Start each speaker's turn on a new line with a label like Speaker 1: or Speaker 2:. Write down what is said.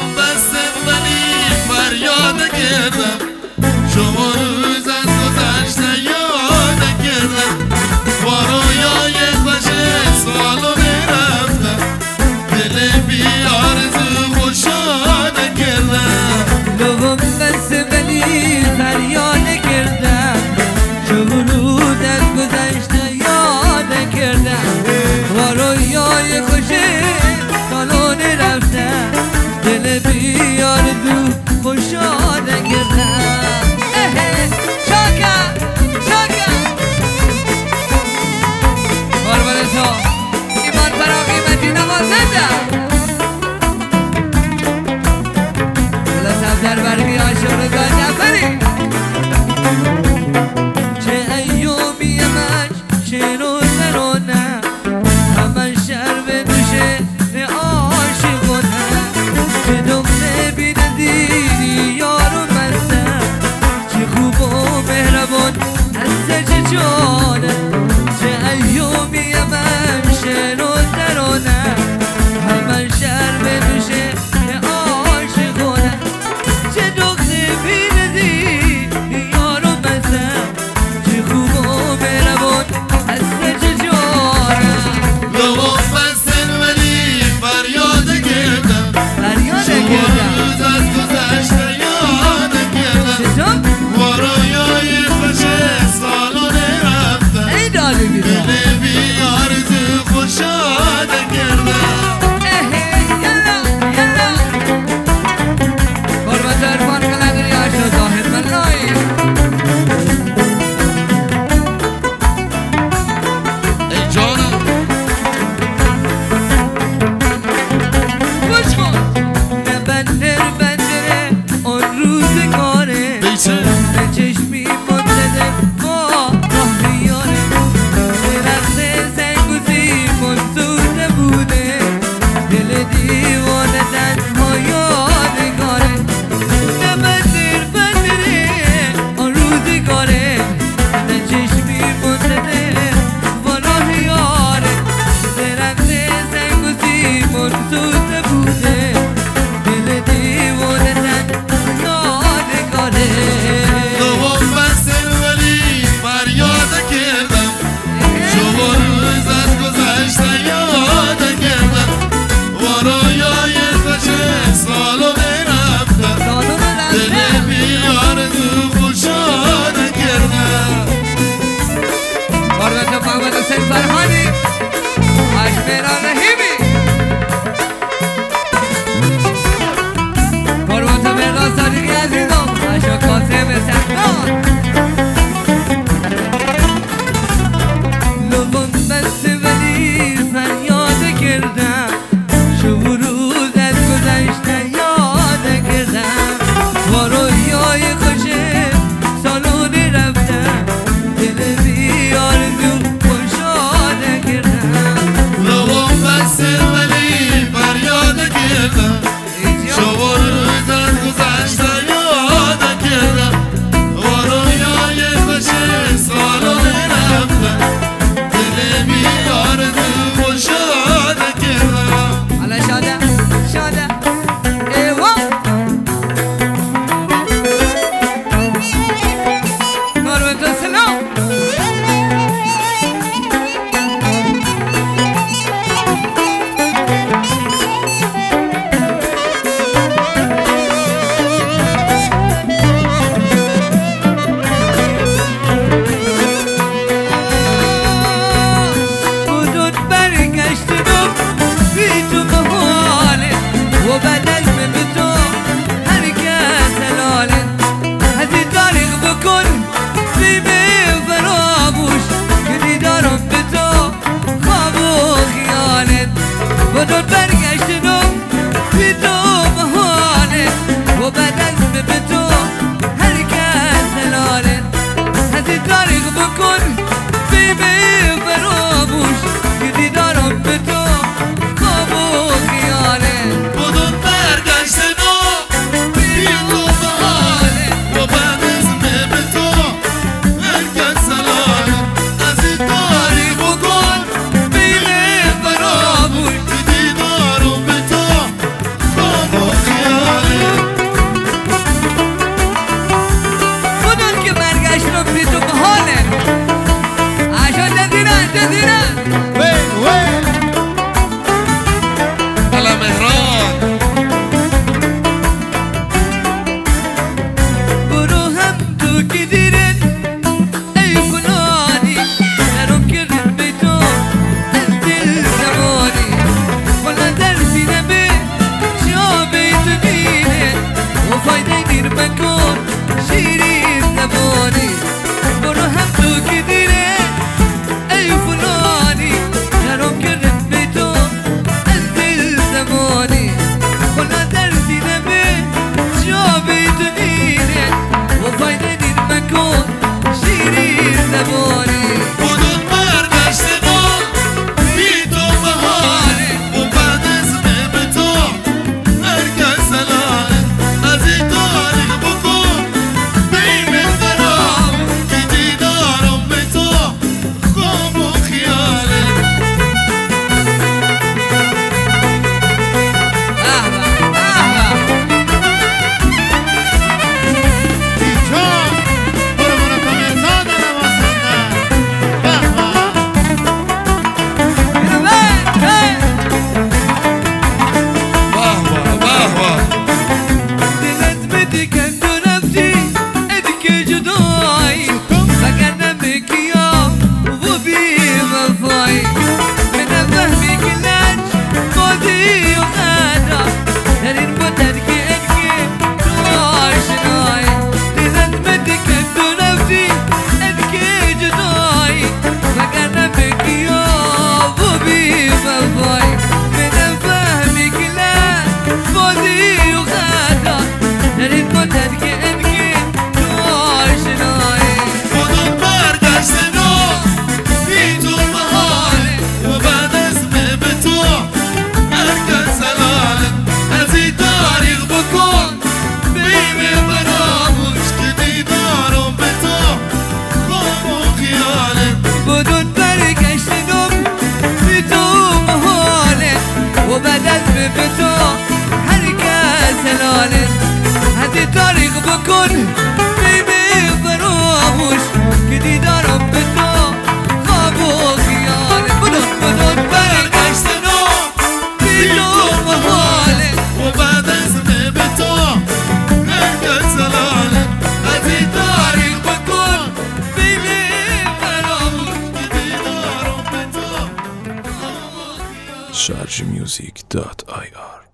Speaker 1: بستم ولی فریاد کردم شما روز از گذشته یاد کردم با رویای خوش سالو رفتم دل بی آرزو خوشاد کردم
Speaker 2: لبم بستم ولی فریاد کردم شما روز از گذشته یاد کردم با رویای خوش سالو رفتم دل بی آرزو خوشاد کردم شاکر قربان تو ایمان فراقی مدینه واسدم دل سبزر برقی عاشق رضا جعفری چه ایومی من شعر و ترانه همه شهر به دوشه عاشقانه چه دختر بی‌نظیری یار و مستم چه خوب و مهربان هست چه جانه چه ایومی من شعر و ترانه همه شهر به دوشه عاشقانه چه دختر بی‌نظیری یار و مستم چه خوب و مهربان هست چه جانه
Speaker 1: لبم بستم ولی فریاد کردم
Speaker 2: فریاد
Speaker 1: شما
Speaker 2: کردم
Speaker 1: روز از گذشته یاد کردم
Speaker 2: چطور؟
Speaker 1: با رویای خوش سالو رفتم
Speaker 2: ای داده بیدار
Speaker 1: دل بی آرزو خوشاد کردم
Speaker 2: یلا قربت عرفان قلقری عاشق ظاهر ملایی
Speaker 1: ای جانم
Speaker 2: گوش کن نه بندره آن روزگاره
Speaker 1: بیچه
Speaker 2: نه چشمی منتظر با راه بیاره درخت سنگوزی منصوده بوده دل دیوانه تنها یادگاره نه بندره آن روزگاره نه چشمی منتظر با راه یاره درخت سنگوزی منصوده بوده دل دیوانه تنها یادگاره
Speaker 1: لبم بستم ولی فریاد کردم شما روز از گذشته یاد کردم با رویای خوش سالو رفتم
Speaker 2: سالو
Speaker 1: دل
Speaker 2: رفتم
Speaker 1: بی آرزو خوشاد کردم
Speaker 2: قربت محمد حسین فرهانی اشمیران رحیمی قربت مردان صادقی عزیزم اشا قاسم سحنان لبم بسته ولی فریاد کردم شما روز از گذشته یاد کردم با رویای خوش سالون رفتم دل بی آرزو خوشاد کردم
Speaker 1: لبم بستم ولی فریاد کردم شما روز از گذشته یاد کردم با رویای خوش سالو رفتم دل بی آرزو خوشاد کردم
Speaker 2: حالا شاده ایوان قربت سلام تاریخ بکن بیبی فراموش که دیدارم به تو خواب و خیال بدون برگشت نو بی تو محاله
Speaker 1: و بعد از به تو نگه سلاله از این
Speaker 2: تاریخ بکن بیبی فراموش
Speaker 1: که دیدارم به تو
Speaker 3: sharjmusic.ir